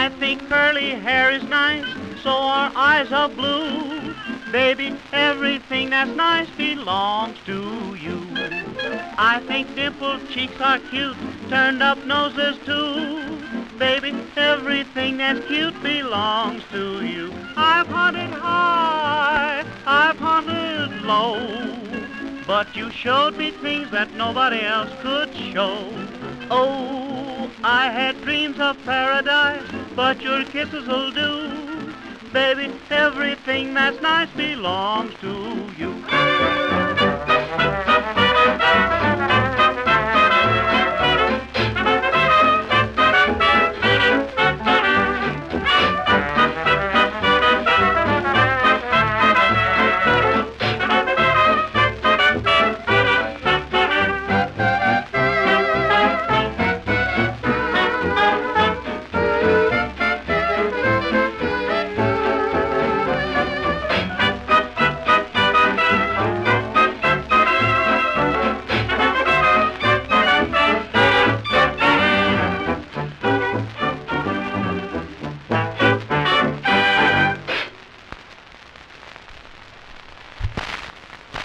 I think curly hair is nice, so our eyes are blue. Baby, everything that's nice belongs to you. I think dimpled cheeks are cute, turned up noses too. Baby, everything that's cute belongs to you. I've hunted high, I've hunted low, but you showed me things that nobody else could show. Oh, I had dreams of paradise, but your kisses will do. Baby, everything that's nice belongs to you.